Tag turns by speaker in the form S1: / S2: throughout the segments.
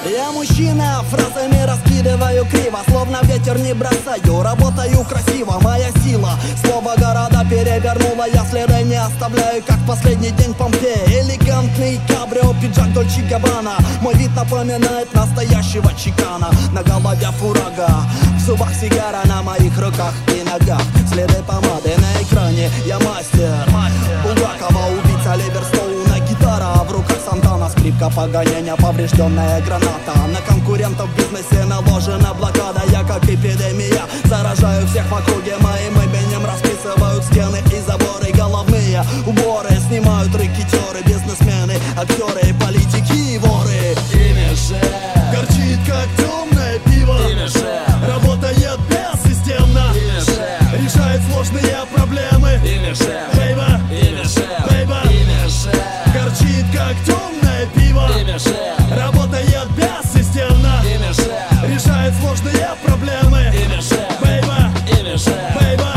S1: Я мужчина, фразами раскидываю криво, словно ветер не бросаю, работаю красиво, моя сила. Слово города перевернула, я следы не оставляю, как последний день Помпеи. Элегантный кабрио, пиджак Дольче Габбана, мой вид напоминает настоящего чикана. На голове фурага, в зубах сигара, на моих руках и ногах следы помады на экране. Я мастер Булгакова, убийца Ливерстоуна, гитара в руках Сантана, скрипка погоняния, поврежденная граната. На конкурентов в бизнесе наложена блокада. Я как эпидемия, заражаю всех в округе, моим именем расписывают стены и заборы. Головные уборы снимают рэкетёры, бизнесмены, актеры, политики и воры. Горчит как темное пиво, работает бессистемно, решает сложные проблемы. Бейба, бейба, горчит как темное пиво, работает бессистемно, решает сложные проблемы. Бейба, бейба.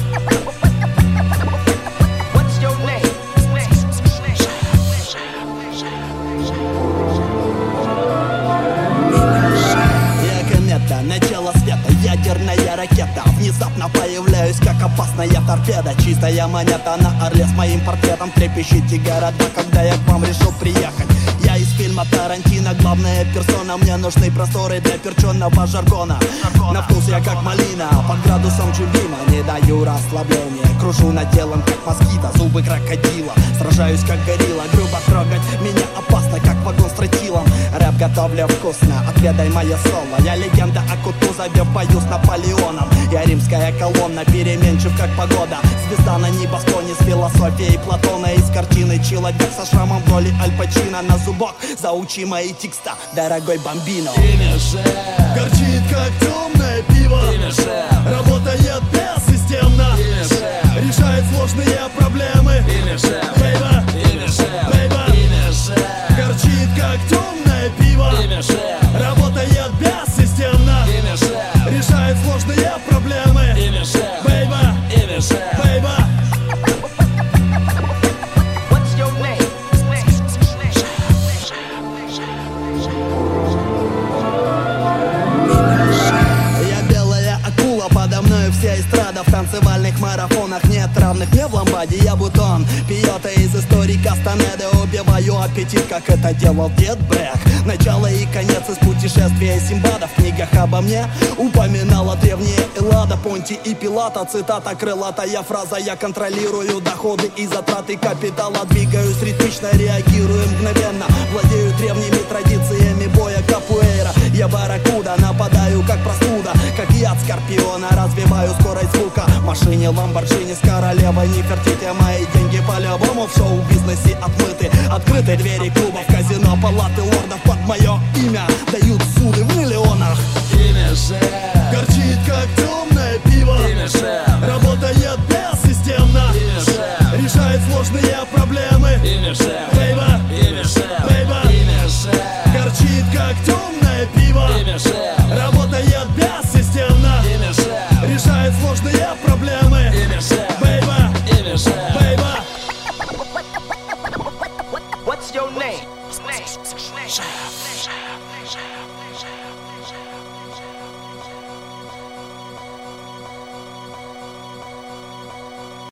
S1: Начало света, ядерная ракета. Внезапно появляюсь, как опасная торпеда. Чистая монета на орле с моим портретом. Трепещите города, когда я к вам решил приехать. Я из фильма Тарантино, главная персона. Мне нужны просторы для перченого жаргона. На вкус я как малина, под градусом Джульима. Не даю расслабления, кружу над телом, как москита. Зубы крокодила, сражаюсь как горилла. Грубо трогать меня опасно, как вагон с тротилом. Рэп готовлю вкусно, отведай мое соло. Я легенда о Кутузове, в бою с Наполеоном. Я римская колонна, переменчив как погода. Звезда на небосклоне с философией Платона. Из картины человек со шрамом в роли Аль Пачино. На зубах заучи мои текста, дорогой бомбино. Горчит как темное пиво, работает бессистемно, решает сложные проблемы. Бейба, бейба, горчит как темное пиво, работает бессистемно, решает сложные проблемы. Бейба, бейба. Вся эстрада в танцевальных марафонах нет равных мне в ламбаде. Я бутон, пьет из истории Кастанеды. Убиваю аппетит, как это делал дед Брэк. Начало и конец из путешествия Симбада. В книгах обо мне упоминала древняя Эллада, Понти и Пилата. Цитата крылатая фраза: я контролирую доходы и затраты капитала. Двигаюсь ритмично, реагирую мгновенно. Владею древними традициями боя капуэйра. Я барракуда, нападаю как простуда, как яд скорпиона. Развиваю скорость звука в машине Ламборджини с королевой Нефертити. Мои деньги по-любому в шоу-бизнесе отмыты. Открыты двери клубов, казино, палаты лордов. Под мое имя дают суды в миллионах. Горчит